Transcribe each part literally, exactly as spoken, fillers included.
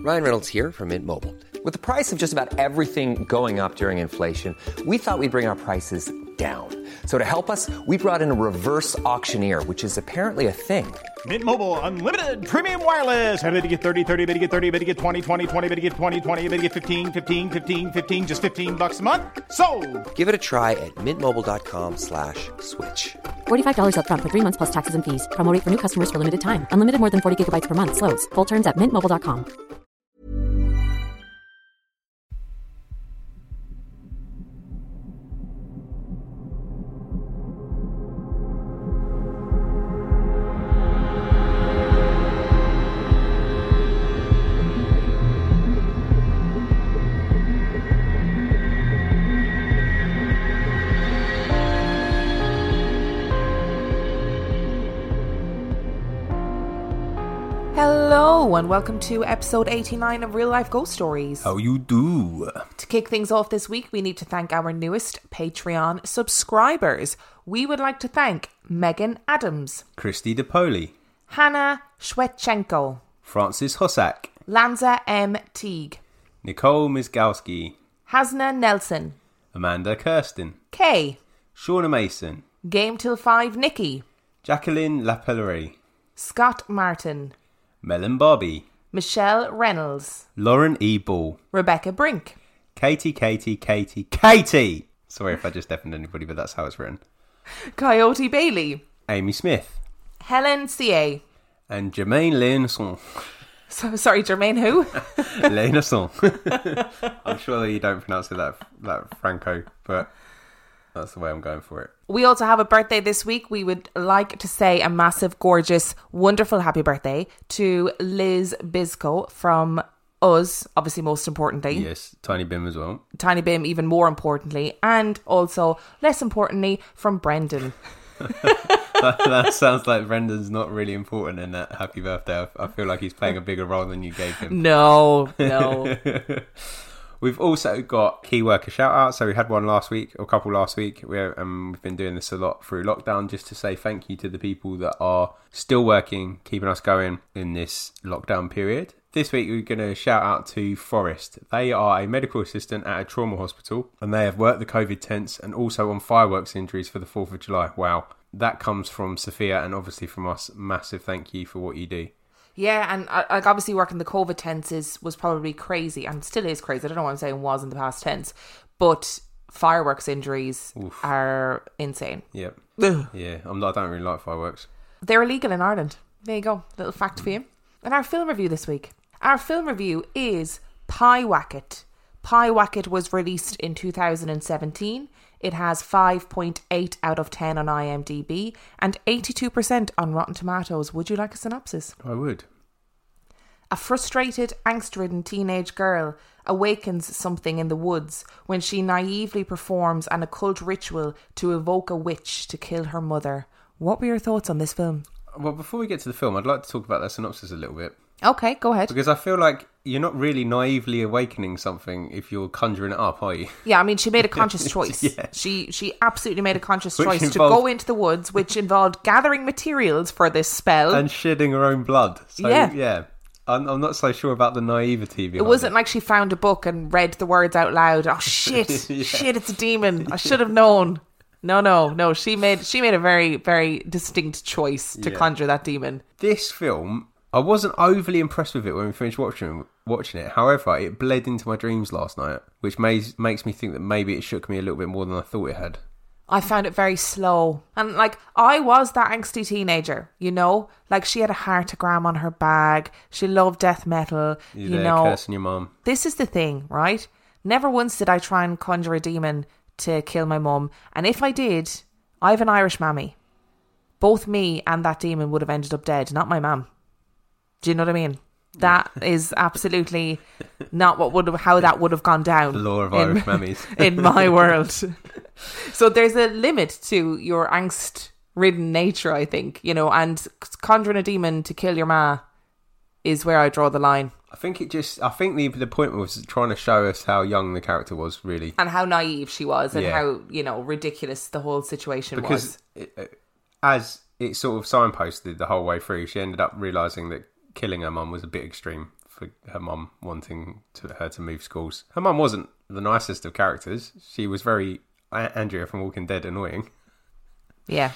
Ryan Reynolds here from Mint Mobile. With the price of just about everything going up during inflation, we thought we'd bring our prices down. So to help us, we brought in a reverse auctioneer, which is apparently a thing. Mint Mobile Unlimited Premium Wireless. How to get thirty, thirty, how to get thirty, how to get twenty, twenty, twenty, how to get twenty, twenty, how to get fifteen, fifteen, fifteen, fifteen, just fifteen bucks a month? Sold! Give it a try at mintmobile.com slash switch. forty-five dollars up front for three months plus taxes and fees. Promo rate for new customers for limited time. Unlimited more than forty gigabytes per month. Slows full terms at mint mobile dot com. Hello and welcome to episode eighty-nine of Real Life Ghost Stories. How you do? To kick things off this week, we need to thank our newest Patreon subscribers. We would like to thank Megan Adams, Christy DePoli, Hannah Shwetchenko, Francis Hossack, Lanza M. Teague, Nicole Mizgalski, Hasna Nelson, Amanda Kirsten, Kay, Shauna Mason, Game Till five Nikki, Jacqueline Lapellerie, Scott Martin, Melon Bobby, Michelle Reynolds, Lauren E. Ball, Rebecca Brink, Katie, Katie, Katie, Katie! Sorry if I just deafened anybody, but that's how it's written. Coyote Bailey, Amy Smith, Helen C A, and Jermaine Lenason. So, sorry, Jermaine who? Lenason. I'm sure that you don't pronounce it that, that Franco, but that's the way I'm going for it. We also have a birthday this week. We would like to say a massive, gorgeous, wonderful happy birthday to Liz Bisco from us, obviously most importantly. Yes, Tiny Bim as well. Tiny Bim even more importantly. And also, less importantly, from Brendan. that, that sounds like Brendan's not really important in that happy birthday. I, I feel like he's playing a bigger role than you gave him. No, no. We've also got key worker shout out. So we had one last week, or a couple last week. We're, um, we've been doing this a lot through lockdown just to say thank you to the people that are still working, keeping us going in this lockdown period. This week we're going to shout out to Forrest. They are a medical assistant at a trauma hospital and they have worked the COVID tents and also on fireworks injuries for the fourth of July. Wow. That comes from Sophia and obviously from us. Massive thank you for what you do. Yeah, and uh, like obviously working the COVID tents is, was probably crazy and still is crazy. I don't know what I'm saying was in the past tense, but fireworks injuries Oof. are insane. Yep. Yeah, I'm not, I don't really like fireworks. They're illegal in Ireland. There you go. Little fact for you. And our film review this week. Our film review is Pyewacket. Pyewacket was released in two thousand seventeen. It has five point eight out of ten on I M D B and eighty-two percent on Rotten Tomatoes. Would you like a synopsis? I would. A frustrated, angst-ridden teenage girl awakens something in the woods when she naively performs an occult ritual to evoke a witch to kill her mother. What were your thoughts on this film? Well, before we get to the film, I'd like to talk about that synopsis a little bit. Okay, go ahead. Because I feel like you're not really naively awakening something if you're conjuring it up, are you? Yeah, I mean, she made a conscious choice. yeah. She she absolutely made a conscious which choice involved... to go into the woods, which involved gathering materials for this spell. And shedding her own blood. So, yeah. yeah. I'm, I'm not so sure about the naivety behind it. wasn't it. like she found a book and read the words out loud. Oh, shit. yeah. Shit, it's a demon. I should have known. No, no, no. She made she made a very, very distinct choice to yeah. conjure that demon. This film... I wasn't overly impressed with it when we finished watching watching it. However, it bled into my dreams last night, which makes makes me think that maybe it shook me a little bit more than I thought it had. I found it very slow. And, like, I was that angsty teenager, you know? Like, she had a heartogram on her bag. She loved death metal, You're you there know. Cursing your mum. This is the thing, right? Never once did I try and conjure a demon to kill my mum. And if I did, I have an Irish mammy. Both me and that demon would have ended up dead, not my mum. Do you know what I mean? That is absolutely not what would have, how that would have gone down. The law of in, Irish mammies. In my world. So there's a limit to your angst-ridden nature, I think, you know, and conjuring a demon to kill your ma is where I draw the line. I think it just, I think the the point was trying to show us how young the character was, really. And how naive she was and yeah. how, you know, ridiculous the whole situation because was. Because as it sort of signposted the whole way through, she ended up realising that killing her mum was a bit extreme for her mum wanting to, her to move schools. Her mum wasn't the nicest of characters. She was very Andrea from Walking Dead annoying. Yeah.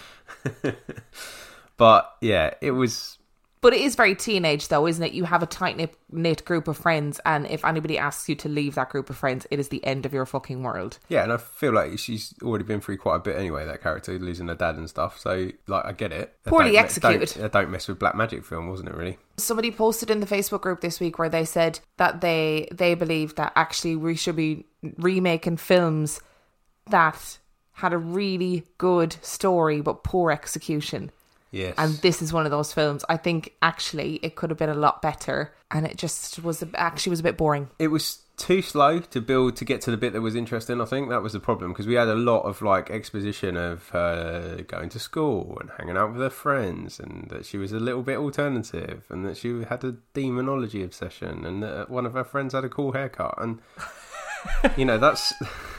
But yeah, it was... But it is very teenage, though, isn't it? You have a tight-knit group of friends, and if anybody asks you to leave that group of friends, it is the end of your fucking world. Yeah, and I feel like she's already been through quite a bit anyway, that character, losing her dad and stuff. So, like, I get it. Poorly don't, executed. Don't, don't mess with Black Magic film, wasn't it, really? Somebody posted in the Facebook group this week where they said that they, they believe that actually we should be remaking films that had a really good story but poor execution. Yes. And this is one of those films. I think actually it could have been a lot better, and it just was actually was a bit boring. It was too slow to build to get to the bit that was interesting. I think that was the problem, because we had a lot of like exposition of her going to school and hanging out with her friends, and that she was a little bit alternative, and that she had a demonology obsession, and that one of her friends had a cool haircut, and you know that's.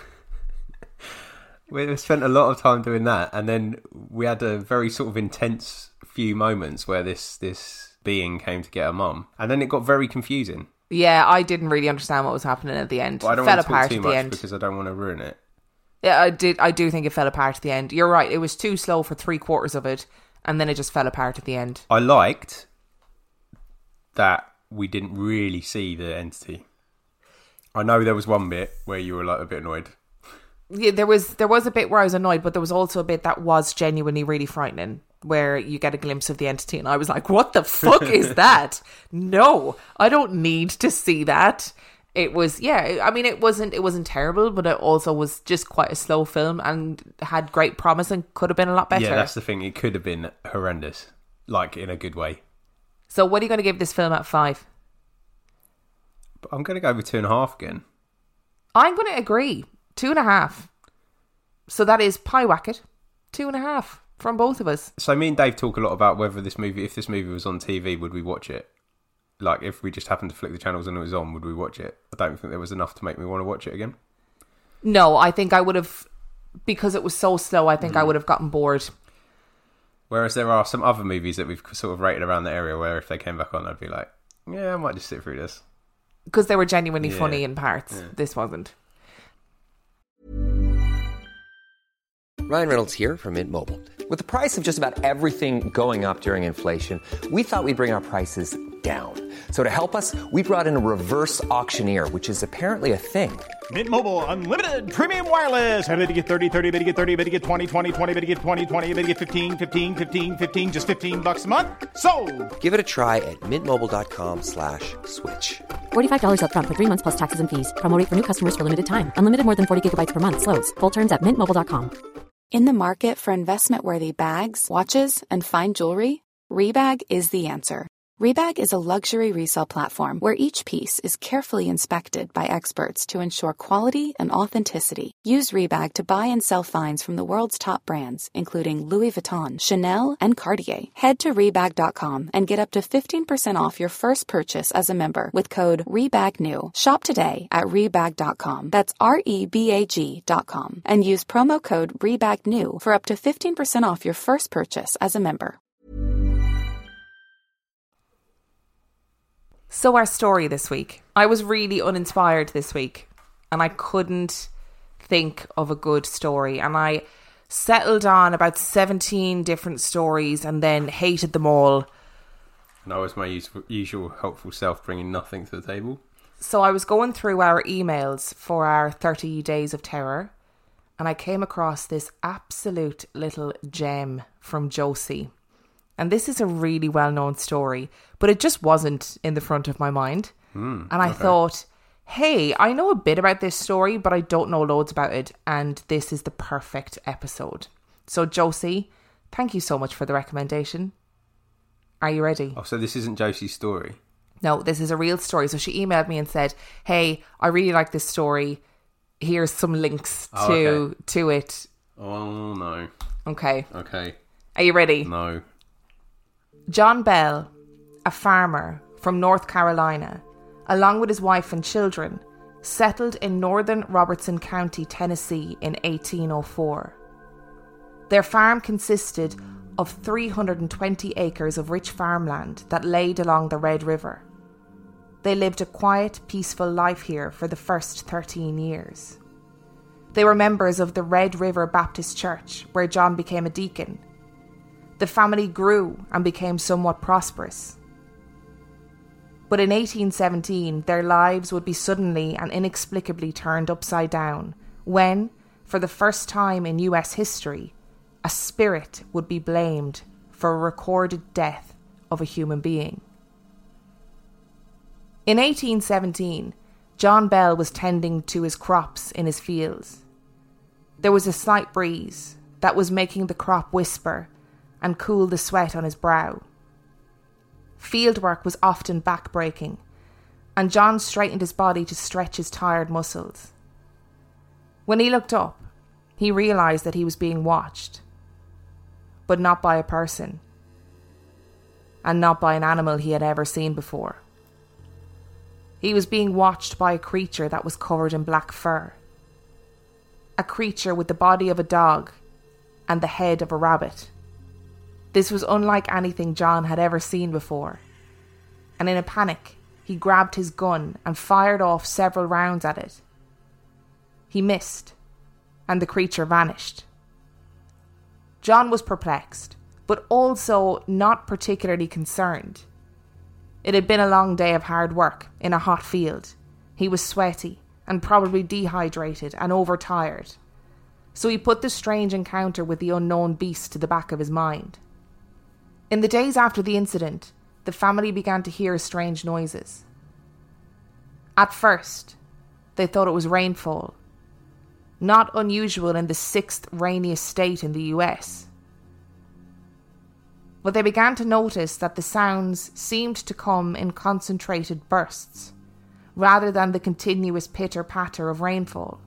We spent a lot of time doing that, and then we had a very sort of intense few moments where this this being came to get her mum, and then it got very confusing. Yeah, I didn't really understand what was happening at the end. But I don't fell want to apart talk too at the much end because I don't want to ruin it. Yeah, I did. I do think it fell apart at the end. You're right. It was too slow for three quarters of it, and then it just fell apart at the end. I liked that we didn't really see the entity. I know there was one bit where you were like a bit annoyed. Yeah, there was there was a bit where I was annoyed, but there was also a bit that was genuinely really frightening, where you get a glimpse of the entity, and I was like, "What the fuck is that? No, I don't need to see that." It was, yeah. I mean, it wasn't it wasn't terrible, but it also was just quite a slow film and had great promise and could have been a lot better. Yeah, that's the thing. It could have been horrendous, like in a good way. So, what are you going to give this film at five? But I'm going to go with two and a half again. I'm going to agree. Two and a half. So that is Pie Wacket. Two and a half from both of us. So me and Dave talk a lot about whether this movie, if this movie was on T V, would we watch it? Like, if we just happened to flick the channels and it was on, would we watch it? I don't think there was enough to make me want to watch it again. No, I think I would have, because it was so slow, I think mm. I would have gotten bored. Whereas there are some other movies that we've sort of rated around the area where if they came back on, I'd be like, yeah, I might just sit through this. Because they were genuinely yeah. funny in parts. Yeah. This wasn't. Ryan Reynolds here from Mint Mobile. With the price of just about everything going up during inflation, we thought we'd bring our prices down. So to help us, we brought in a reverse auctioneer, which is apparently a thing. Mint Mobile Unlimited Premium Wireless. How to get thirty, thirty, how to get thirty, how to get twenty, twenty, twenty, how to get twenty, twenty, how to get fifteen, fifteen, fifteen, fifteen, just fifteen bucks a month? Sold! Give it a try at mintmobile.com slash switch. forty-five dollars up front for three months plus taxes and fees. Promo rate for new customers for limited time. Unlimited more than forty gigabytes per month. Slows full terms at mint mobile dot com. In the market for investment-worthy bags, watches, and fine jewelry, Rebag is the answer. Rebag is a luxury resale platform where each piece is carefully inspected by experts to ensure quality and authenticity. Use Rebag to buy and sell finds from the world's top brands, including Louis Vuitton, Chanel, and Cartier. Head to Rebag dot com and get up to fifteen percent off your first purchase as a member with code REBAGNEW. Shop today at Rebag dot com. That's R E B A G dot com. And use promo code REBAGNEW for up to fifteen percent off your first purchase as a member. So our story this week. I was really uninspired this week, and I couldn't think of a good story, and I settled on about seventeen different stories and then hated them all. And I was my usual, usual helpful self, bringing nothing to the table. So I was going through our emails for our thirty Days of Terror, and I came across this absolute little gem from Josie. And this is a really well-known story, but it just wasn't in the front of my mind. Mm, and I okay. thought, hey, I know a bit about this story, but I don't know loads about it. And this is the perfect episode. So, Josie, thank you so much for the recommendation. Are you ready? Oh, so this isn't Josie's story? No, this is a real story. So she emailed me and said, hey, I really like this story. Here's some links oh, to, okay. to it. Oh, no. Okay. Okay. Are you ready? No. John Bell, a farmer from North Carolina, along with his wife and children, settled in northern Robertson County, Tennessee in eighteen oh four. Their farm consisted of three hundred twenty acres of rich farmland that laid along the Red River. They lived a quiet, peaceful life here for the first thirteen years. They were members of the Red River Baptist Church, where John became a deacon. The family grew and became somewhat prosperous. But in eighteen seventeen, their lives would be suddenly and inexplicably turned upside down when, for the first time in U S history, a spirit would be blamed for a recorded death of a human being. In eighteen seventeen, John Bell was tending to his crops in his fields. There was a slight breeze that was making the crop whisper and cool the sweat on his brow. Fieldwork was often back-breaking, and John straightened his body to stretch his tired muscles. When he looked up, he realised that he was being watched, but not by a person, and not by an animal he had ever seen before. He was being watched by a creature that was covered in black fur. A creature with the body of a dog and the head of a rabbit. This was unlike anything John had ever seen before, and in a panic, he grabbed his gun and fired off several rounds at it. He missed, and the creature vanished. John was perplexed, but also not particularly concerned. It had been a long day of hard work in a hot field. He was sweaty and probably dehydrated and overtired. So he put the strange encounter with the unknown beast to the back of his mind. In the days after the incident, the family began to hear strange noises. At first, they thought it was rainfall, not unusual in the sixth rainiest state in the U S. But they began to notice that the sounds seemed to come in concentrated bursts, rather than the continuous pitter-patter of rainfall.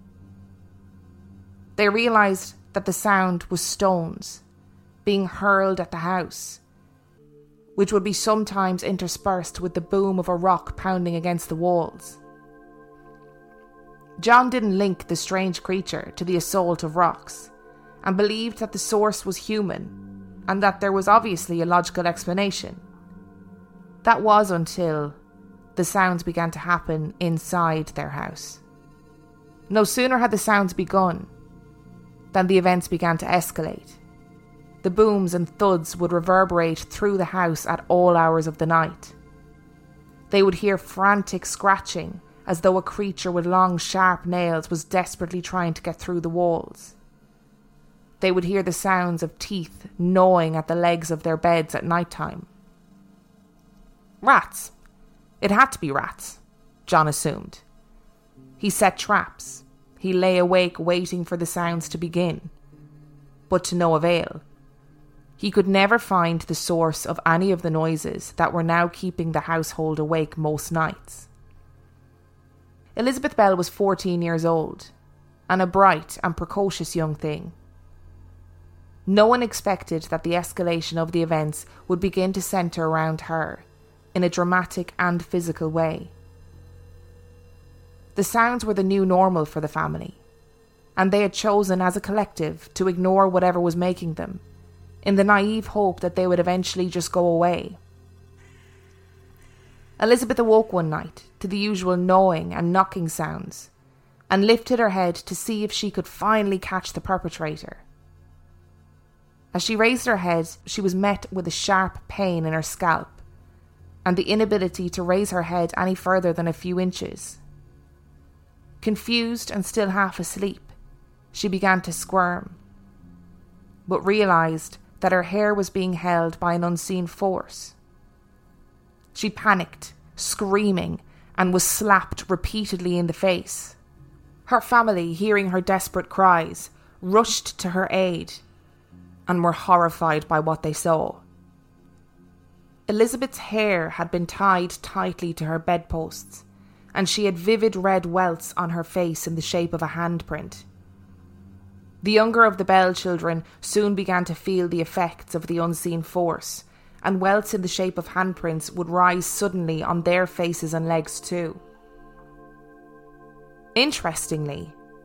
They realised that the sound was stones being hurled at the house, which would be sometimes interspersed with the boom of a rock pounding against the walls. John didn't link the strange creature to the assault of rocks, and believed that the source was human, and that there was obviously a logical explanation. That was until the sounds began to happen inside their house. No sooner had the sounds begun than the events began to escalate. The booms and thuds would reverberate through the house at all hours of the night. They would hear frantic scratching as though a creature with long, sharp nails was desperately trying to get through the walls. They would hear the sounds of teeth gnawing at the legs of their beds at night time. Rats. It had to be rats, John assumed. He set traps. He lay awake waiting for the sounds to begin, but to no avail. He could never find the source of any of the noises that were now keeping the household awake most nights. Elizabeth Bell was fourteen years old, and a bright and precocious young thing. No one expected that the escalation of the events would begin to centre around her, in a dramatic and physical way. The sounds were the new normal for the family, and they had chosen as a collective to ignore whatever was making them, in the naive hope that they would eventually just go away. Elizabeth awoke one night to the usual gnawing and knocking sounds, and lifted her head to see if she could finally catch the perpetrator. As she raised her head, she was met with a sharp pain in her scalp, and the inability to raise her head any further than a few inches. Confused and still half asleep, she began to squirm, but realised that her hair was being held by an unseen force. She panicked, screaming, and was slapped repeatedly in the face. Her family, hearing her desperate cries, rushed to her aid and were horrified by what they saw. Elizabeth's hair had been tied tightly to her bedposts, and she had vivid red welts on her face in the shape of a handprint. The younger of the Bell children soon began to feel the effects of the unseen force, and welts in the shape of handprints would rise suddenly on their faces and legs too. Interestingly,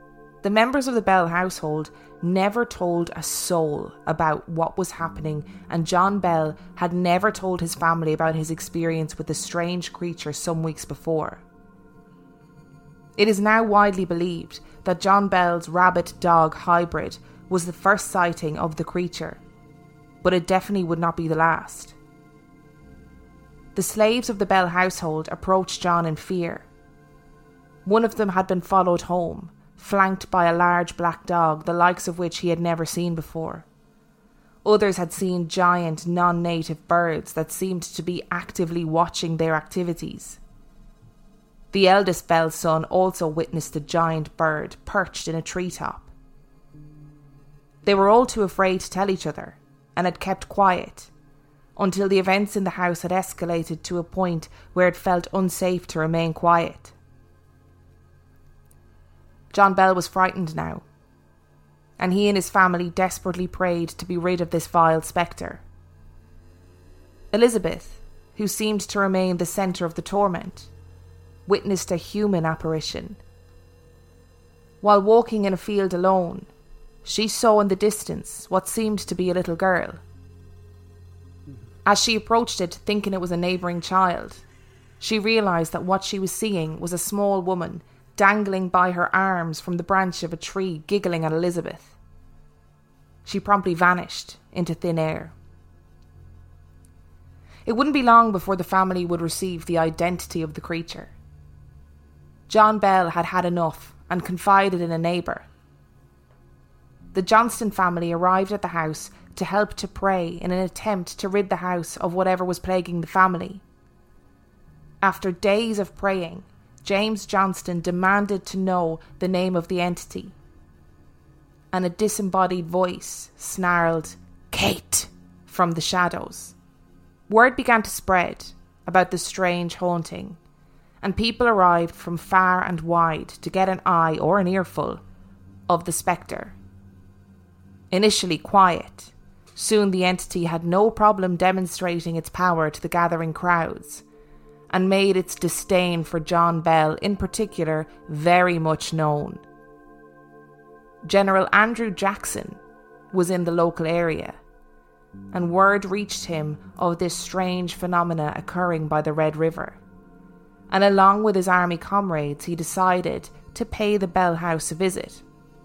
The members of the Bell household never told a soul about what was happening, and John Bell had never told his family about his experience with the strange creature some weeks before. It is now widely believed that John Bell's rabbit-dog hybrid was the first sighting of the creature, but it definitely would not be the last. The slaves of the Bell household approached John in fear. One of them had been followed home, flanked by a large black dog, the likes of which he had never seen before. Others had seen giant, non-native birds that seemed to be actively watching their activities. The eldest Bell's son also witnessed a giant bird perched in a treetop. They were all too afraid to tell each other, and had kept quiet, until the events in the house had escalated to a point where it felt unsafe to remain quiet. John Bell was frightened now, and he and his family desperately prayed to be rid of this vile spectre. Elizabeth, who seemed to remain the centre of the torment, witnessed a human apparition. While walking in a field alone, she saw in the distance what seemed to be a little girl. As she approached it, thinking it was a neighbouring child, she realised that what she was seeing was a small woman dangling by her arms from the branch of a tree, giggling at Elizabeth. She promptly vanished into thin air. It wouldn't be long before the family would receive the identity of the creature. John Bell had had enough and confided in a neighbour. The Johnston family arrived at the house to help to pray in an attempt to rid the house of whatever was plaguing the family. After days of praying, James Johnston demanded to know the name of the entity, and a disembodied voice snarled, "Kate," from the shadows. Word began to spread about the strange haunting, and people arrived from far and wide to get an eye or an earful of the spectre. Initially quiet, soon the entity had no problem demonstrating its power to the gathering crowds, and made its disdain for John Bell in particular very much known. General Andrew Jackson was in the local area, and word reached him of this strange phenomena occurring by the Red River, and along with his army comrades he decided to pay the Bell House a visit.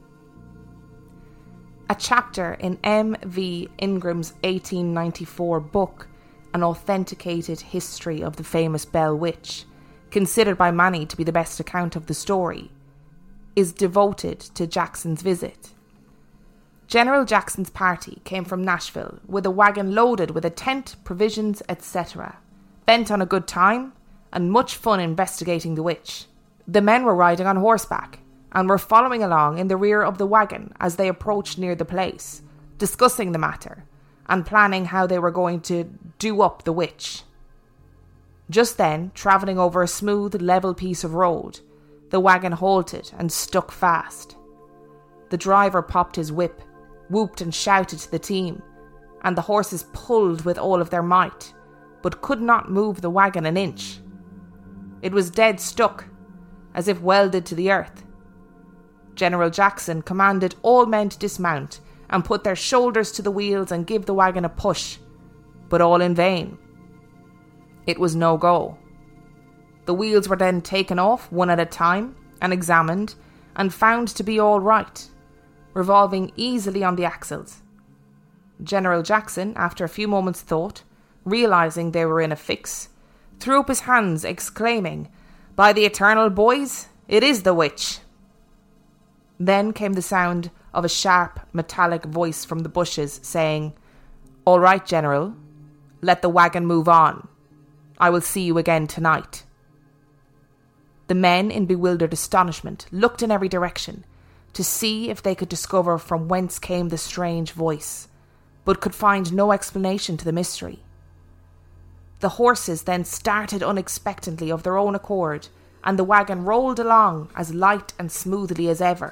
A chapter in M V Ingram's eighteen ninety-four book, An Authenticated History of the Famous Bell Witch, considered by many to be the best account of the story, is devoted to Jackson's visit. General Jackson's party came from Nashville with a wagon loaded with a tent, provisions, et cetera, bent on a good time and much fun investigating the witch. The men were riding on horseback and were following along in the rear of the wagon as they approached near the place, discussing the matter and planning how they were going to do up the witch. Just then, travelling over a smooth, level piece of road, the wagon halted and stuck fast. The driver popped his whip, whooped and shouted to the team, and the horses pulled with all of their might, but could not move the wagon an inch. It was dead stuck, as if welded to the earth. General Jackson commanded all men to dismount and put their shoulders to the wheels and give the wagon a push, but all in vain. It was no go. The wheels were then taken off one at a time and examined and found to be all right, revolving easily on the axles. General Jackson, after a few moments' thought, realising they were in a fix, threw up his hands, exclaiming, "By the eternal boys, it is the witch!" Then came the sound of a sharp, metallic voice from the bushes saying, "All right, General, let the wagon move on. I will see you again tonight." The men, in bewildered astonishment, looked in every direction to see if they could discover from whence came the strange voice, but could find no explanation to the mystery. The horses then started unexpectedly of their own accord, and the wagon rolled along as light and smoothly as ever.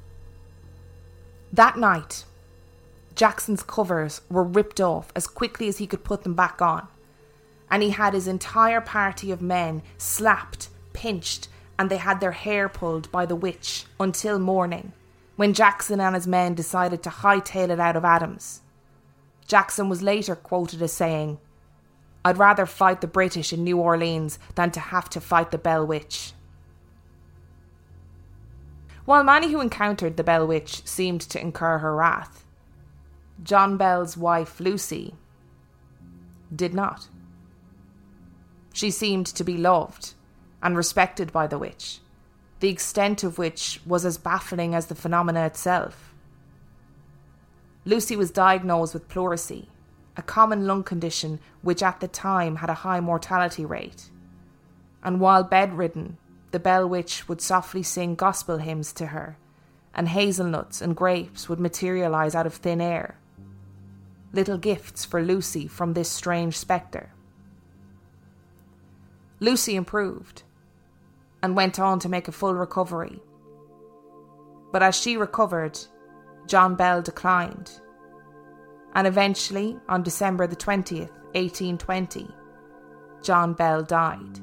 That night, Jackson's covers were ripped off as quickly as he could put them back on, and he had his entire party of men slapped, pinched, and they had their hair pulled by the witch until morning, when Jackson and his men decided to hightail it out of Adams. Jackson was later quoted as saying, "I'd rather fight the British in New Orleans than to have to fight the Bell Witch." While many who encountered the Bell Witch seemed to incur her wrath, John Bell's wife Lucy did not. She seemed to be loved and respected by the witch, the extent of which was as baffling as the phenomena itself. Lucy was diagnosed with pleurisy, a common lung condition which at the time had a high mortality rate. And while bedridden, the Bell Witch would softly sing gospel hymns to her, and hazelnuts and grapes would materialise out of thin air. Little gifts for Lucy from this strange spectre. Lucy improved and went on to make a full recovery. But as she recovered, John Bell declined, and eventually, on December the twentieth, eighteen twenty, John Bell died.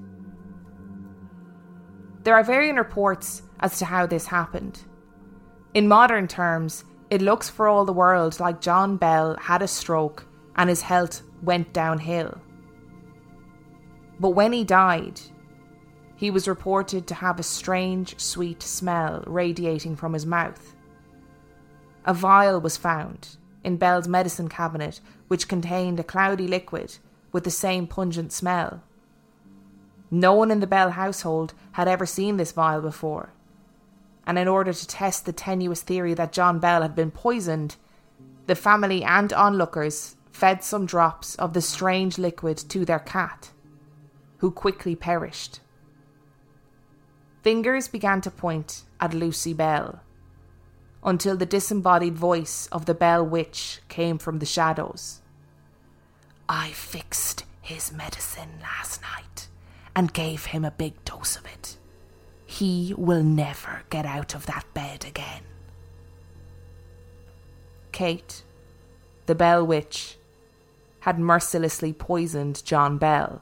There are varying reports as to how this happened. In modern terms, it looks for all the world like John Bell had a stroke and his health went downhill. But when he died, he was reported to have a strange, sweet smell radiating from his mouth. A vial was found in Bell's medicine cabinet which contained a cloudy liquid with the same pungent smell. No one in the Bell household had ever seen this vial before, and in order to test the tenuous theory that John Bell had been poisoned, the family and onlookers fed some drops of the strange liquid to their cat, who quickly perished. Fingers began to point at Lucy Bell, until the disembodied voice of the Bell Witch came from the shadows. "I fixed his medicine last night and gave him a big dose of it. He will never get out of that bed again." Kate, the Bell Witch, had mercilessly poisoned John Bell.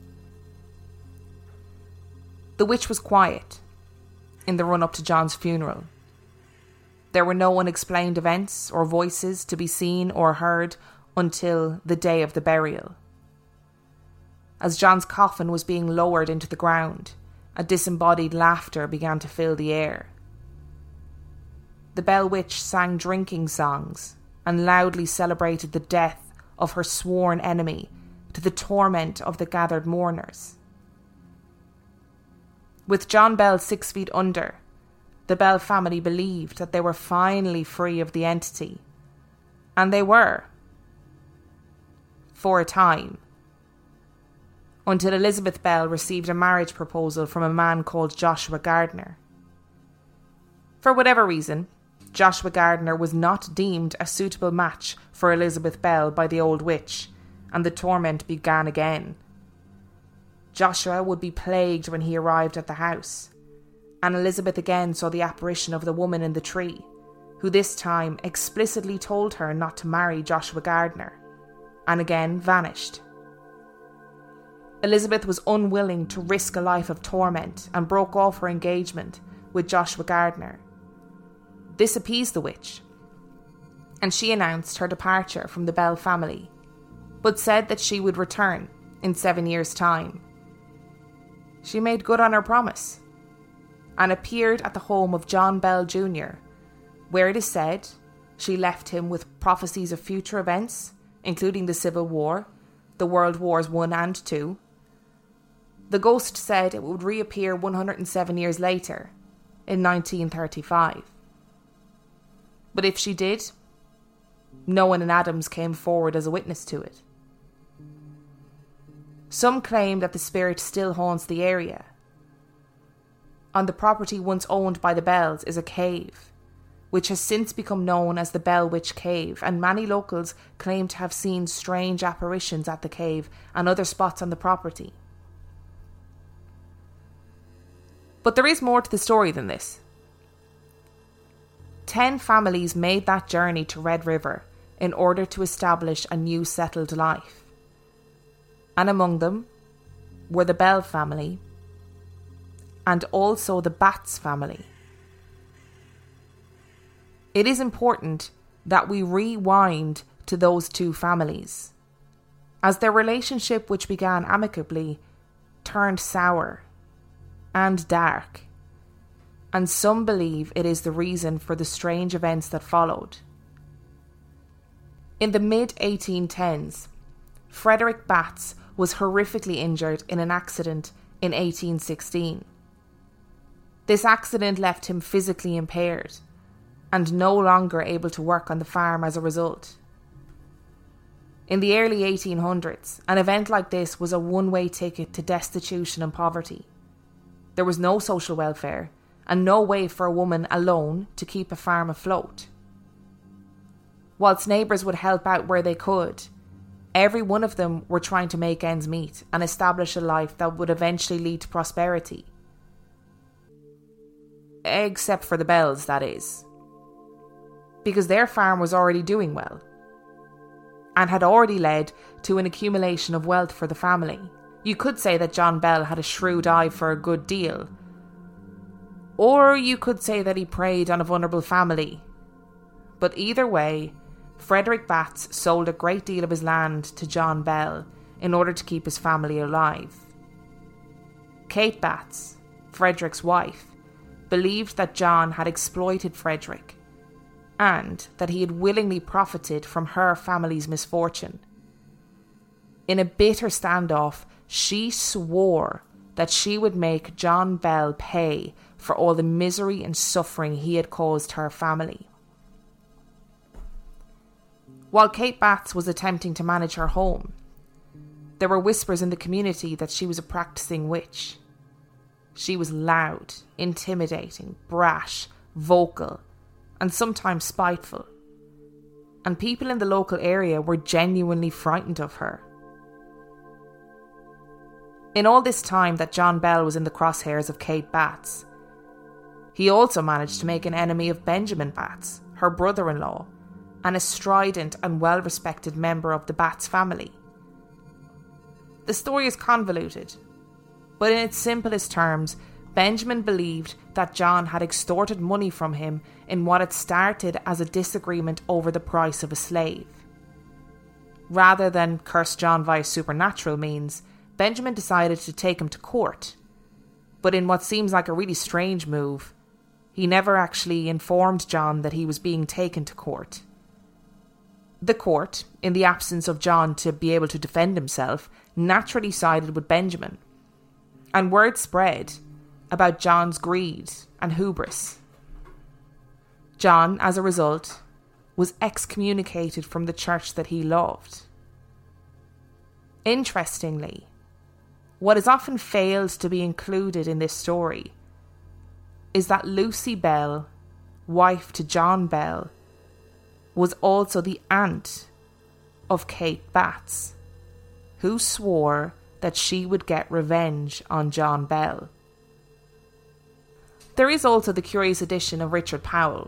The witch was quiet in the run-up to John's funeral. There were no unexplained events or voices to be seen or heard until the day of the burial. As John's coffin was being lowered into the ground, a disembodied laughter began to fill the air. The Bell Witch sang drinking songs and loudly celebrated the death of her sworn enemy to the torment of the gathered mourners. With John Bell six feet under, the Bell family believed that they were finally free of the entity. And they were. For a time. Until Elizabeth Bell received a marriage proposal from a man called Joshua Gardner. For whatever reason, Joshua Gardner was not deemed a suitable match for Elizabeth Bell by the old witch, and the torment began again. Joshua would be plagued when he arrived at the house, and Elizabeth again saw the apparition of the woman in the tree, who this time explicitly told her not to marry Joshua Gardner, and again vanished. Elizabeth was unwilling to risk a life of torment and broke off her engagement with Joshua Gardner. This appeased the witch, and she announced her departure from the Bell family, but said that she would return in seven years' time. She made good on her promise and appeared at the home of John Bell Junior, where it is said she left him with prophecies of future events, including the Civil War, the World Wars One and Two. The ghost said it would reappear one hundred seven years later, in nineteen thirty-five. But if she did, no one in Adams came forward as a witness to it. Some claim that the spirit still haunts the area. On the property once owned by the Bells is a cave, which has since become known as the Bell Witch Cave, and many locals claim to have seen strange apparitions at the cave and other spots on the property. But there is more to the story than this. Ten families made that journey to Red River in order to establish a new settled life. And among them were the Bell family and also the Batts family. it is important that we rewind to those two families, as their relationship, which began amicably, turned sour and dark, and some believe it is the reason for the strange events that followed. In the mid eighteen tens, Frederick Batts was horrifically injured in an accident in eighteen sixteen. This accident left him physically impaired and no longer able to work on the farm as a result. In the early eighteen hundreds, an event like this was a one-way ticket to destitution and poverty. There was no social welfare and no way for a woman alone to keep a farm afloat. Whilst neighbours would help out where they could, every one of them were trying to make ends meet and establish a life that would eventually lead to prosperity. Except for the Bells, that is. Because their farm was already doing well and had already led to an accumulation of wealth for the family. You could say that John Bell had a shrewd eye for a good deal. Or you could say that he preyed on a vulnerable family. But either way, Frederick Batts sold a great deal of his land to John Bell in order to keep his family alive. Kate Batts, Frederick's wife, believed that John had exploited Frederick and that he had willingly profited from her family's misfortune. In a bitter standoff, she swore that she would make John Bell pay for all the misery and suffering he had caused her family. While Kate Batts was attempting to manage her home, there were whispers in the community that she was a practicing witch. She was loud, intimidating, brash, vocal, and sometimes spiteful. And people in the local area were genuinely frightened of her. In all this time that John Bell was in the crosshairs of Kate Batts, he also managed to make an enemy of Benjamin Batts, her brother-in-law, and a strident and well-respected member of the Batts family. The story is convoluted, but in its simplest terms, Benjamin believed that John had extorted money from him in what had started as a disagreement over the price of a slave. Rather than curse John via supernatural means, Benjamin decided to take him to court. But in what seems like a really strange move, he never actually informed John that he was being taken to court. The court, in the absence of John to be able to defend himself, naturally sided with Benjamin. And word spread about John's greed and hubris. John, as a result, was excommunicated from the church that he loved. Interestingly, what is often failed to be included in this story is that Lucy Bell, wife to John Bell, was also the aunt of Kate Batts, who swore that she would get revenge on John Bell. There is also the curious addition of Richard Powell.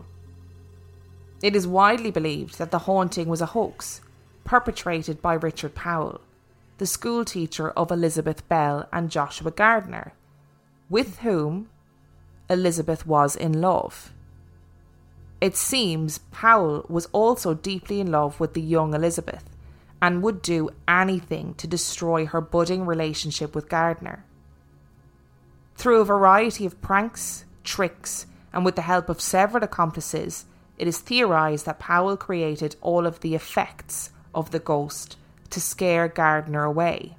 It is widely believed that the haunting was a hoax perpetrated by Richard Powell, the school teacher of Elizabeth Bell and Joshua Gardner, with whom Elizabeth was in love. It seems Powell was also deeply in love with the young Elizabeth and would do anything to destroy her budding relationship with Gardner. Through a variety of pranks, tricks, and with the help of several accomplices, it is theorised that Powell created all of the effects of the ghost to scare Gardner away.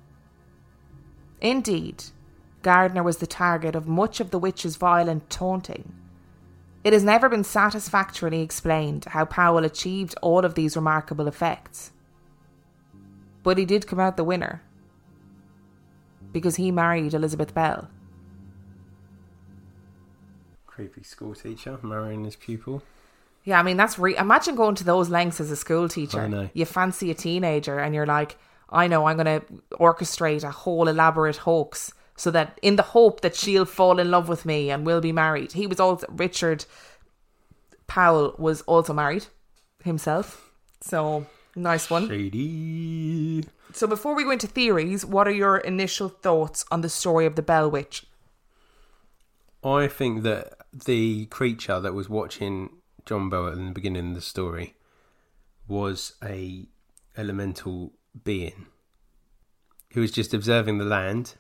Indeed, Gardner was the target of much of the witch's violent taunting. It has never been satisfactorily explained how Powell achieved all of these remarkable effects. But he did come out the winner, because he married Elizabeth Bell. Creepy school teacher marrying his pupil. Yeah, I mean, that's re- imagine going to those lengths as a school teacher. I know. You fancy a teenager and you're like, I know, I'm going to orchestrate a whole elaborate hoax so that in the hope that she'll fall in love with me and we'll be married. He was also, Richard Powell was also married himself. So, nice one. Shady. So before we go into theories, what are your initial thoughts on the story of the Bell Witch? I think that the creature that was watching John Bell in the beginning of the story was a elemental being who was just observing the land,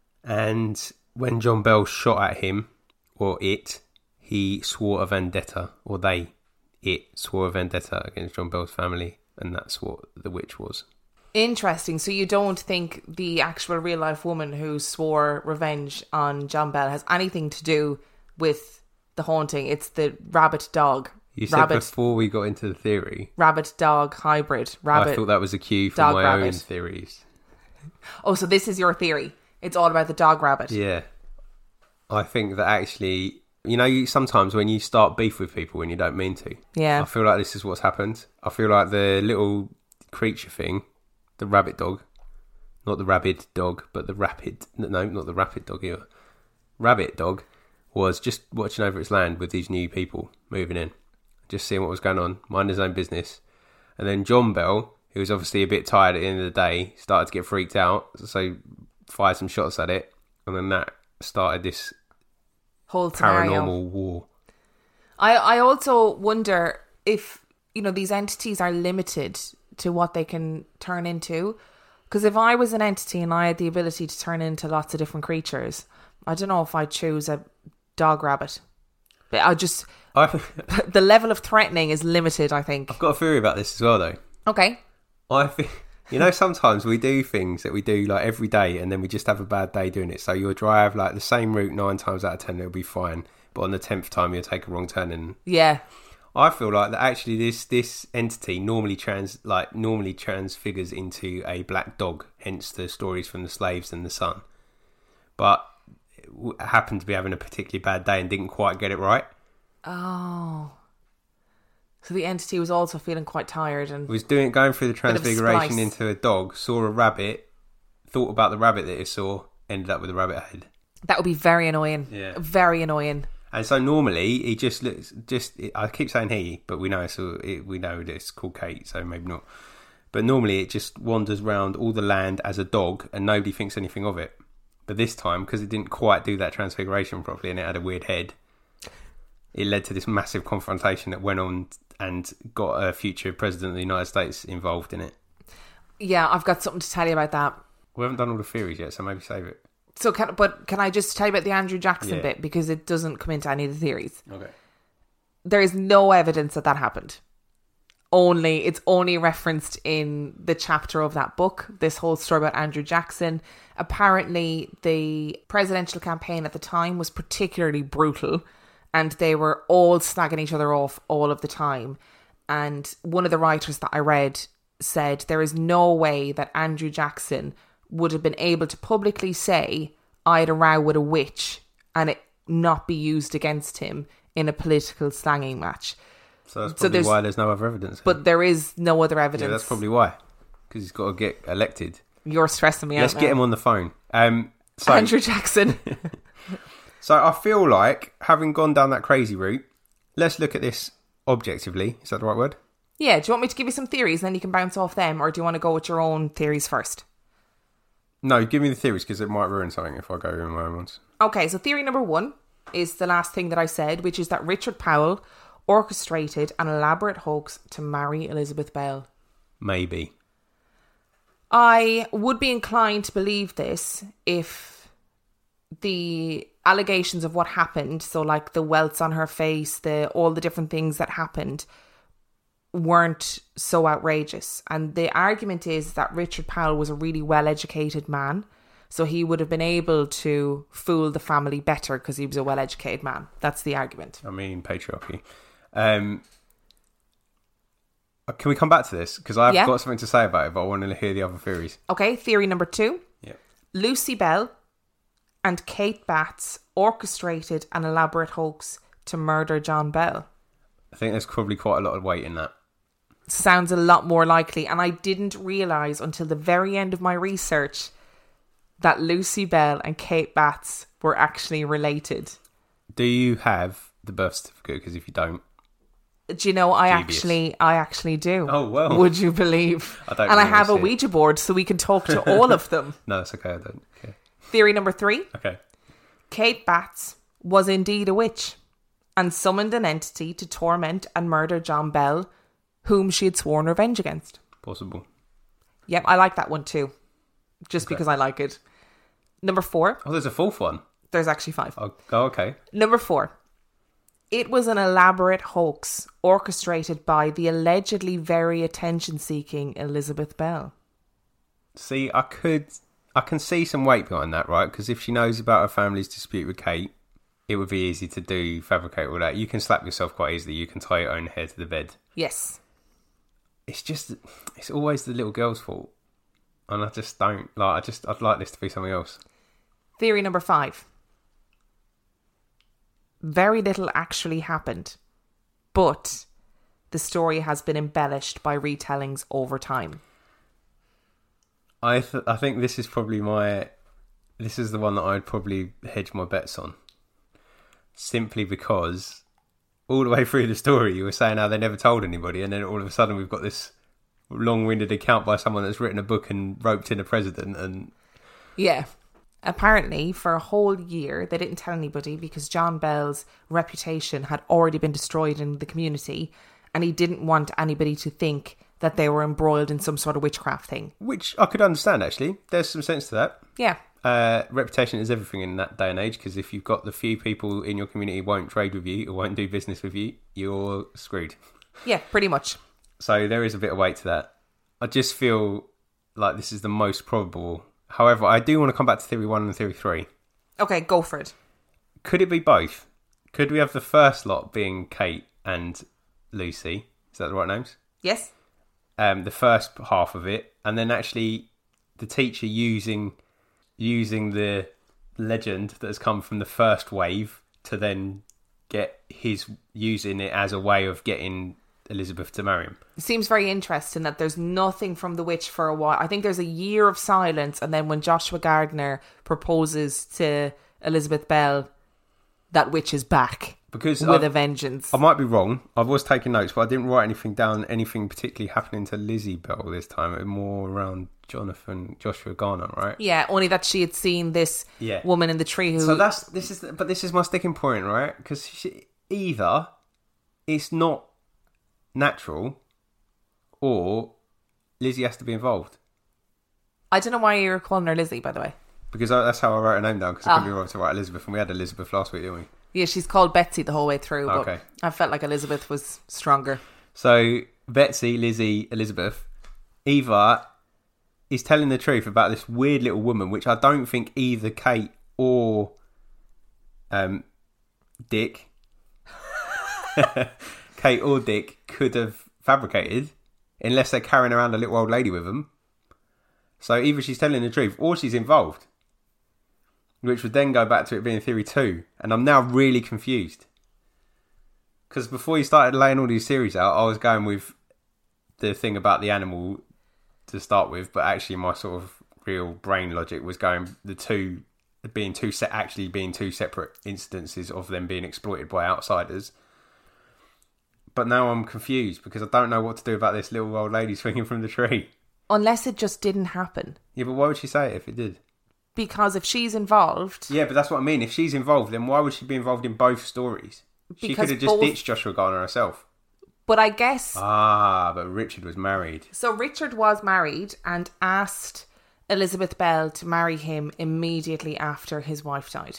and when John Bell shot at him, or it, he swore a vendetta, or they, it, swore a vendetta against John Bell's family, and that's what the witch was. Interesting. So you don't think the actual real life woman who swore revenge on John Bell has anything to do with the haunting? It's the rabbit dog. You said rabbit, before we got into the theory. Rabbit dog hybrid. Rabbit. I thought that was a cue for dog my rabbit. own theories. Oh, so this is your theory. It's all about the dog rabbit. Yeah. I think that actually, you know, you, sometimes when you start beef with people when you don't mean to. Yeah. I feel like this is what's happened. I feel like the little creature thing, the rabbit dog, not the rabid dog, but the rapid, no, not the rapid dog either. Rabbit dog was just watching over its land with these new people moving in, just seeing what was going on, minding his own business. And then John Bell, who was obviously a bit tired at the end of the day, started to get freaked out, so fired some shots at it, and then that started this whole scenario. Paranormal war. I, I also wonder if, you know, these entities are limited to what they can turn into. Because if I was an entity and I had the ability to turn into lots of different creatures, I don't know if I'd choose a dog rabbit. But I just... I've, the level of threatening is limited, I think. I've got a theory about this as well, though. Okay. I think... You know, sometimes we do things that we do like every day and then we just have a bad day doing it. So you'll drive like the same route nine times out of ten, it'll be fine. But on the tenth time, you'll take a wrong turn. And yeah. I feel like that actually this this entity normally trans like normally transfigures into a black dog, hence the stories from the slaves and the sun. But it happened to be having a particularly bad day and didn't quite get it right. Oh. So the entity was also feeling quite tired and was doing going through the transfiguration splice. into a dog, saw a rabbit, thought about the rabbit that it saw, ended up with a rabbit head. That would be very annoying. Yeah. Very annoying. And so normally he just looks just I keep saying he, but we know it's it, we know it's called Kate, so maybe not. But normally it just wanders around all the land as a dog and nobody thinks anything of it. But this time, because it didn't quite do that transfiguration properly and it had a weird head, it led to this massive confrontation that went on and got a future president of the United States involved in it. Yeah, I've got something to tell you about that. We haven't done all the theories yet, so maybe save it. So, can, but can I just tell you about the Andrew Jackson Yeah. bit? Because it doesn't come into any of the theories. Okay. There is no evidence that that happened. Only, it's only referenced in the chapter of that book, this whole story about Andrew Jackson. Apparently, the presidential campaign at the time was particularly brutal, and they were all snagging each other off all of the time. And one of the writers that I read said there is no way that Andrew Jackson would have been able to publicly say, I had a row with a witch, and it not be used against him in a political slanging match. So that's So probably there's- why there's no other evidence. But there is no other evidence. yeah, that's probably why. Because he's got to get elected. You're stressing me Let's out get now. him on the phone. Um, so, Andrew Jackson. so I feel like, having gone down that crazy route, let's look at this objectively. Is that the right word? Yeah, do you want me to give you some theories and then you can bounce off them, or do you want to go with your own theories first? No, give me the theories because it might ruin something if I go in my own ones. Okay, so theory number one is the last thing that I said, which is that Richard Powell orchestrated an elaborate hoax to marry Elizabeth Bell. Maybe. I would be inclined to believe this if the allegations of what happened, so like the welts on her face, the all the different things that happened, weren't so outrageous. And the argument is that Richard Powell was a really well-educated man, so he would have been able to fool the family better because he was a well-educated man. That's the argument. I mean, patriarchy. Um, can we come back to this? Because I've Yeah. got something to say about it, but I want to hear the other theories. Okay, theory number two. Yeah. Lucy Bell and Kate Batts orchestrated an elaborate hoax to murder John Bell. I think there's probably quite a lot of weight in that. Sounds a lot more likely, and I didn't realise until the very end of my research that Lucy Bell and Kate Batts were actually related. Do you have the birth certificate? Because if you don't... Do you know, I Dubious. actually I actually do. Oh, well. Would you believe? I don't and I really have a see it. Ouija board so we can talk to all of them. No, it's okay, I don't. Okay. Theory number three. Okay. Kate Batts was indeed a witch. and summoned an entity to torment and murder John Bell, whom she had sworn revenge against. Possible. Yep, I like that one too. Just Okay. because I like it. Number four. Oh, there's a fourth one. There's actually five. Oh, oh okay. Number four. It was an elaborate hoax orchestrated by the allegedly very attention-seeking Elizabeth Bell. See, I could, I can see some weight behind that, right? Because if she knows about her family's dispute with Kate, it would be easy to do, fabricate all that. You can slap yourself quite easily. You can tie your own hair to the bed. Yes. It's just, it's always the little girl's fault. And I just don't, like, I just, I'd like this to be something else. Theory number five. Very little actually happened, but the story has been embellished by retellings over time. I th- I think this is probably my, this is the one that I'd probably hedge my bets on. Simply because all the way through the story you were saying how they never told anybody, and then all of a sudden we've got this long-winded account by someone that's written a book and roped in a president. And Yeah. Apparently, for a whole year, they didn't tell anybody because John Bell's reputation had already been destroyed in the community, and he didn't want anybody to think that they were embroiled in some sort of witchcraft thing. Which I could understand, actually. There's some sense to that. Yeah. Uh, reputation is everything in that day and age, because if you've got the few people in your community who won't trade with you or won't do business with you, you're screwed. Yeah, pretty much. So there is a bit of weight to that. I just feel like this is the most probable. However, I do want to come back to theory one and theory three. Okay, go for it. Could it be both? Could we have the first lot being Kate and Lucy? Is that the right names? Yes? Um, the first half of it, and then actually the teacher using using the legend that has come from the first wave to then get his using it as a way of getting Elizabeth to marry him. It seems very interesting that there's nothing from the witch for a while. I think there's a year of silence, and then when Joshua Gardner proposes to Elizabeth Bell, that witch is back Because with I've- a vengeance. I might be wrong. I was taking notes, but I didn't write anything down, anything particularly happening to Lizzie Bell this time. It was more around Jonathan, Joshua Garner, right? Yeah, only that she had seen this Yeah. woman in the tree who... So that's, this is, but this is my sticking point, right? Because either it's not natural or Lizzie has to be involved. I don't know why you're calling her Lizzie, by the way. Because I, that's how I wrote her name down, because I Ah. couldn't be right to write Elizabeth, and we had Elizabeth last week, didn't we? Yeah, she's called Betsy the whole way through, but Okay. I felt like Elizabeth was stronger. So Betsy, Lizzie, Elizabeth, Eva is telling the truth about this weird little woman, which I don't think either Kate or um, Dick, Kate or Dick could have fabricated, unless they're carrying around a little old lady with them. So either she's telling the truth or she's involved, which would then go back to it being theory two. And I'm now really confused. Because before you started laying all these theories out, I was going with the thing about the animal to start with, but actually my sort of real brain logic was going the two being two set actually being two separate instances of them being exploited by outsiders. But now I'm confused because I don't know what to do about this little old lady swinging from the tree. Unless it just didn't happen. Yeah, but why would she say it if it did? Because if she's involved... Yeah, but that's what I mean. If she's involved, then why would she be involved in both stories? She Because could have just both- ditched Joshua Garner herself. But I guess... Ah, but Richard was married. So Richard was married and asked Elizabeth Bell to marry him immediately after his wife died.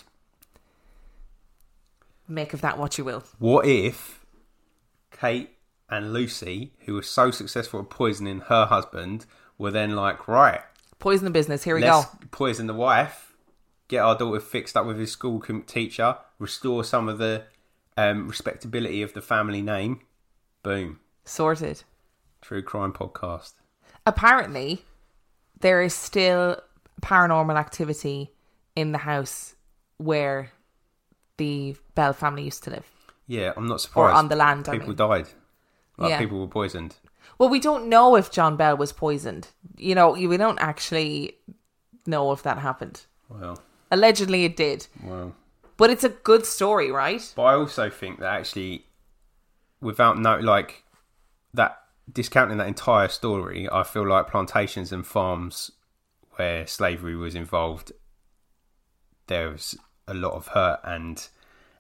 Make of that what you will. What if Kate and Lucy, who were so successful at poisoning her husband, were then like, right, Poison the business, here we let's go. poison the wife, get our daughter fixed up with his school com- teacher, restore some of the um, respectability of the family name. Boom. Sorted. True crime podcast. Apparently, there is still paranormal activity in the house where the Bell family used to live. Yeah, I'm not surprised. Or on the land, I People mean. died. Like, Yeah. people were poisoned. Well, we don't know if John Bell was poisoned. You know, we don't actually know if that happened. Well, Allegedly it did. well. But it's a good story, right? But I also think that actually, without no, like, that, discounting that entire story, I feel like plantations and farms where slavery was involved, there was a lot of hurt and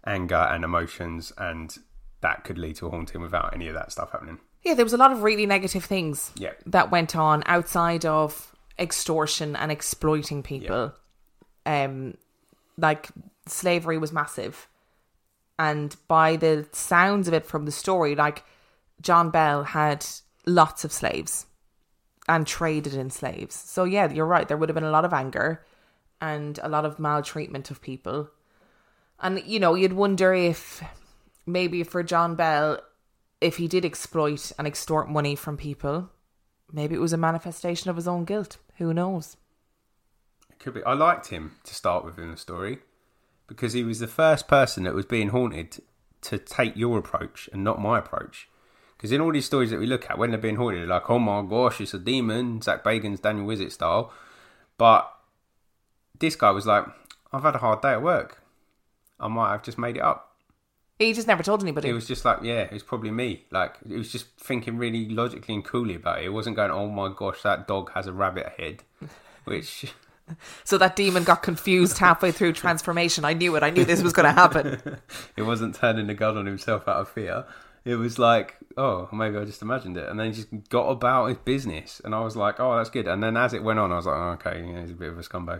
anger and emotions, and that could lead to a haunting without any of that stuff happening. Yeah, there was a lot of really negative things Yeah. that went on outside of extortion and exploiting people. Yeah. Um, like, slavery was massive. And by the sounds of it from the story, like, John Bell had lots of slaves and traded in slaves. So yeah, you're right. There would have been a lot of anger and a lot of maltreatment of people. And, you know, you'd wonder if maybe for John Bell, if he did exploit and extort money from people, maybe it was a manifestation of his own guilt. Who knows? It could be. I liked him to start with in the story because he was the first person that was being haunted to take your approach and not my approach. Because in all these stories that we look at, when they're being haunted, they're like, oh my gosh, it's a demon, Zach Bagans, Daniel Wizard style. But this guy was like, I've had a hard day at work. I might have just made it up. He just never told anybody. It was just like, yeah, it was probably me. Like, it was just thinking really logically and coolly about it. It wasn't going, oh my gosh, that dog has a rabbit head. Which... So that demon got confused halfway through transformation. I knew it. I knew this was going to happen. It wasn't turning the gun on himself out of fear. It was like, oh, maybe I just imagined it. And then he just got about his business. And I was like, oh, that's good. And then as it went on, I was like, oh, okay, yeah, he's a bit of a scumbag.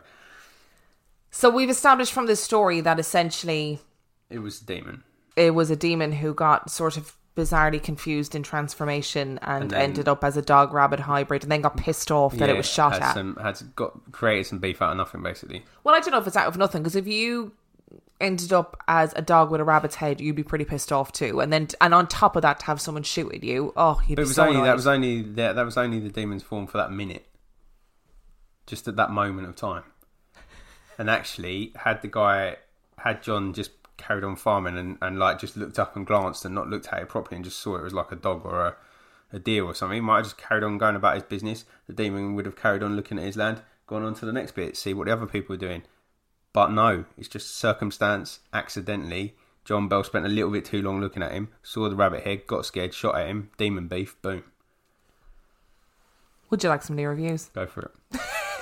So we've established from this story that essentially... It was a demon. It was a demon who got sort of bizarrely confused in transformation and, and then, ended up as a dog-rabbit hybrid and then got pissed off that yeah, it was shot had at. Some, had got created some beef out of nothing, basically. Well, I don't know if it's out of nothing, because if you ended up as a dog with a rabbit's head, you'd be pretty pissed off too. And then, and on top of that, to have someone shoot at you, oh, you'd but be it was so only annoyed. that was only that, that was only the demon's form for that minute, just at that moment of time. And actually, had the guy, had John just carried on farming and, and like just looked up and glanced and not looked at it properly and just saw it was like a dog or a, a deer or something, he might have just carried on going about his business. The demon would have carried on looking at his land, gone on to the next bit, see what the other people are doing. But no, it's just circumstance, accidentally. John Bell spent a little bit too long looking at him, saw the rabbit head, got scared, shot at him, demon beef, boom. Would you like some new reviews? Go for it.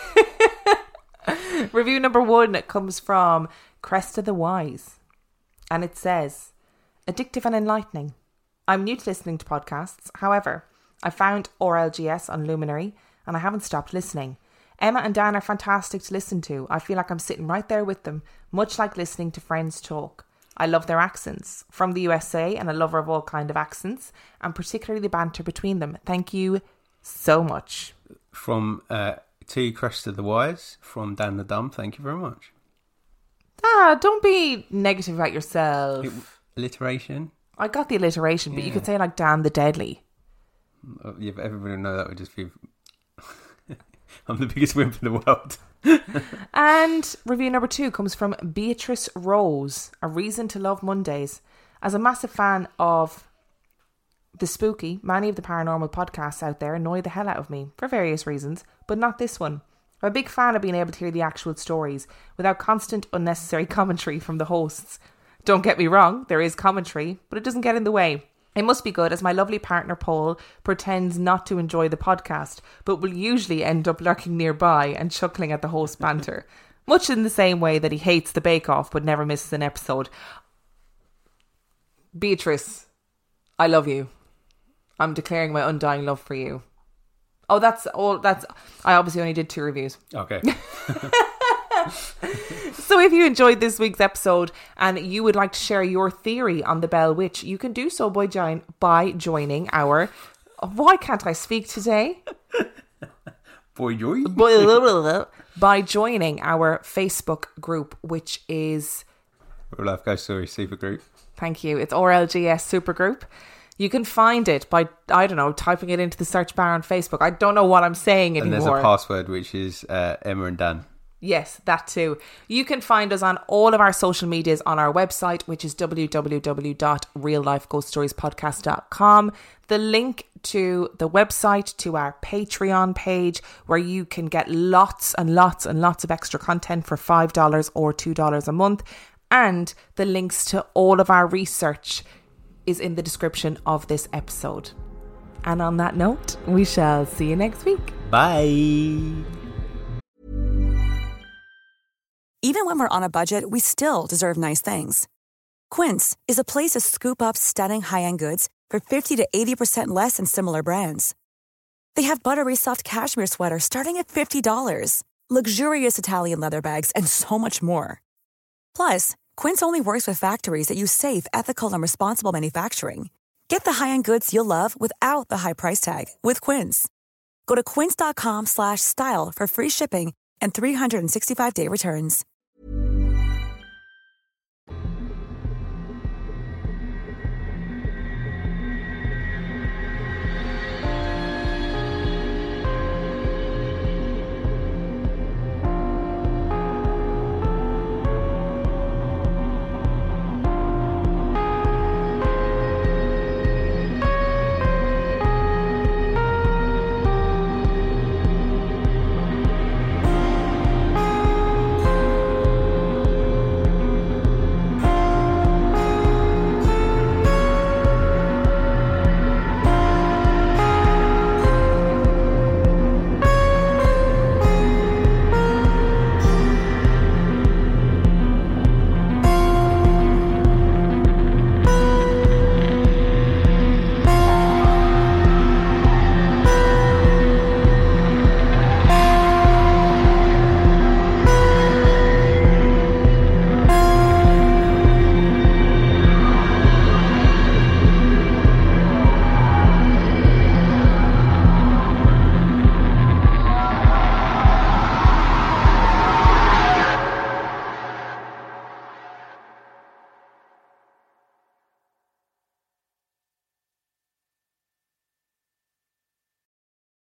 Review number one comes from Cresta the Wise. And it says, addictive and enlightening. I'm new to listening to podcasts. However, I found R L G S on Luminary and I haven't stopped listening. Emma and Dan are fantastic to listen to. I feel like I'm sitting right there with them, much like listening to friends talk. I love their accents. From the U S A and a lover of all kind of accents, and particularly the banter between them. Thank you so much. From uh, to Cresta the Wise, from Dan the Dumb, thank you very much. Ah, don't be negative about yourself. It, alliteration? I got the alliteration, but yeah. you could say like Dan the Deadly. Uh, yeah, but everybody would know that would just be... I'm the biggest wimp in the world. And review number two comes from Beatrice Rose, A Reason to Love Mondays. As a massive fan of the spooky, many of the paranormal podcasts out there annoy the hell out of me for various reasons, but not this one. I'm a big fan of being able to hear the actual stories without constant unnecessary commentary from the hosts. Don't get me wrong, there is commentary, but it doesn't get in the way. It must be good as my lovely partner Paul pretends not to enjoy the podcast, but will usually end up lurking nearby and chuckling at the host banter. Much in the same way that he hates the Bake Off but never misses an episode. Beatrice, I love you. I'm declaring my undying love for you. Oh, that's all. That's I obviously only did two reviews. Okay. So if you enjoyed this week's episode and you would like to share your theory on the Bell Witch, you can do so by, join, by joining our... Why can't I speak today? Boy, joy. By joining our Facebook group, which is... Real Life Ghost Story Super Group. Thank you. It's R L G S Super Group. You can find it by, I don't know, typing it into the search bar on Facebook. I don't know what I'm saying anymore. And there's a password, which is uh, Emma and Dan. Yes, that too. You can find us on all of our social medias on our website, which is w w w dot real life ghost stories podcast dot com. The link to the website, to our Patreon page, where you can get lots and lots and lots of extra content for five dollars or two dollars a month. And the links to all of our research is in the description of this episode. And on that note, we shall see you next week. Bye. Even when we're on a budget, we still deserve nice things. Quince is a place to scoop up stunning high-end goods for fifty to eighty percent less than similar brands. They have buttery soft cashmere sweaters starting at fifty dollars, luxurious Italian leather bags, and so much more. Plus, Quince only works with factories that use safe, ethical, and responsible manufacturing. Get the high-end goods you'll love without the high price tag with Quince. Go to quince.com slash style for free shipping and three sixty-five day returns.